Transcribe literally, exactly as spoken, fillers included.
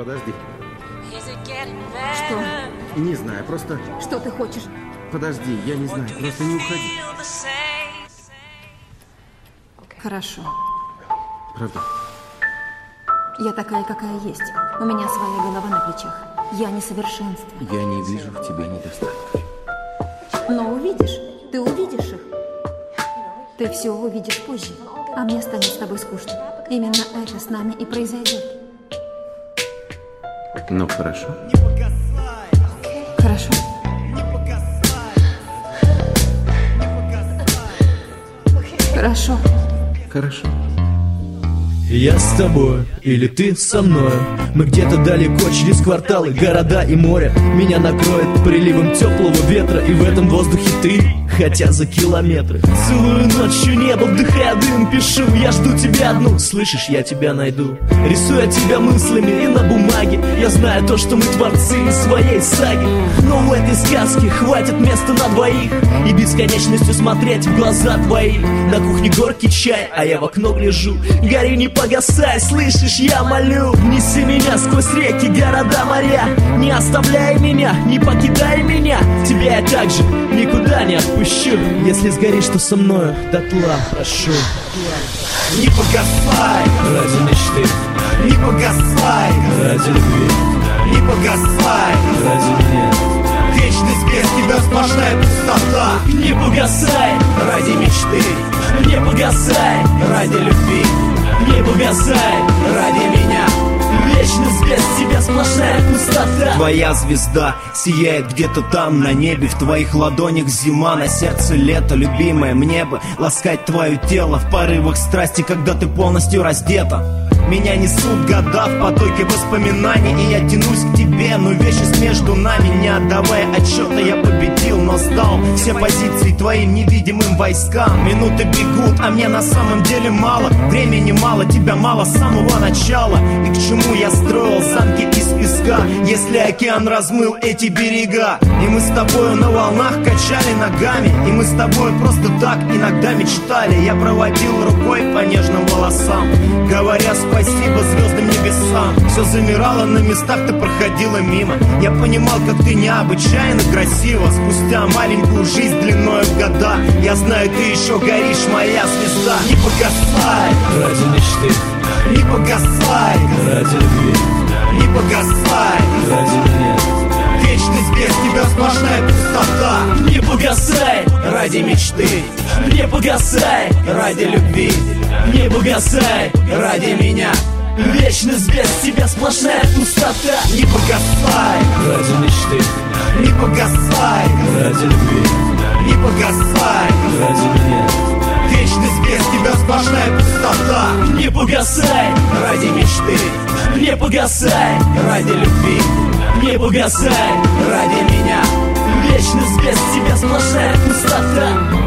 подожди. Что? Не знаю, просто... Что ты хочешь? Подожди, я не знаю, просто не уходи. Хорошо. Правда? Я такая, какая есть. У меня своя голова на плечах. Я несовершенство. Я не вижу в тебе недостатков. Но увидишь. Ты увидишь их. Ты все увидишь позже. А мне станет с тобой скучно. Именно это с нами и произойдет. Ну, хорошо. Хорошо. Хорошо. Хорошо. Я с тобой, или ты со мною. Мы где-то далеко, через кварталы, города и море. Меня накроет приливом теплого ветра, и в этом воздухе ты, хотя за километры. Целую ночью небо, вдыхая дым, пишу: я жду тебя одну, слышишь, я тебя найду. Рисуя тебя мыслями и на бумаге. Я знаю то, что мы творцы своей саги. Но у этой сказки хватит места на двоих, и бесконечностью смотреть в глаза твои. На кухне горький чай, а я в окно гляжу. Гори, не погасай, слышишь, я молю. Неси меня сквозь реки, города, моря. Не оставляй меня, не покидай меня. Тебя я также никуда не отпущу. Если сгоришь, то со мною дотла, прошу. Не погасай Ради мечты, не погасай ради любви, не погасай ради меня. Вечность без тебя сплошная пустота. Не погасай Ради мечты, не погасай ради любви, не погасай ради меня. Вечность без тебя сплошная пустота. Твоя звезда сияет где-то там на небе. В твоих ладонях зима, на сердце лето. Любимая, мне бы ласкать твое тело в порывах страсти, когда ты полностью раздета. Меня несут года в потоке воспоминаний, и я тянусь к тебе, но вечность между нами. Не отдавая отчета, я победил, но сдал все позиции твоим невидимым войскам. Минуты бегут, а мне на самом деле мало. Времени мало, тебя мало с самого начала. И к чему я строил замки из песка, если океан размыл эти берега? И мы с тобою на волнах качали ногами, и мы с тобой просто так иногда мечтали. Я проводил рукой по нежным волосам, говоря спасибо звездным небесам. Все замирало на местах, ты проходила мимо. Я понимал, как ты необычайно красива. Спустя маленькую жизнь длиною в года, я знаю, ты еще горишь, моя звезда. Не погасай Ради мечты, не погасай ради любви, не погасай ради меня. Вечность без тебя сплошная пустота. Не погасай Ради мечты, не погасай ради любви, не погасай ради меня. Вечность без тебя сплошная пустота. Не погасай Ради мечты, не погасай ради любви, не погасай ради меня. Вечность без тебя сплошная пустота. Не погасай Ради мечты, не погасай ради любви, не погасай ради меня. Вечность без тебя сплошная пустота.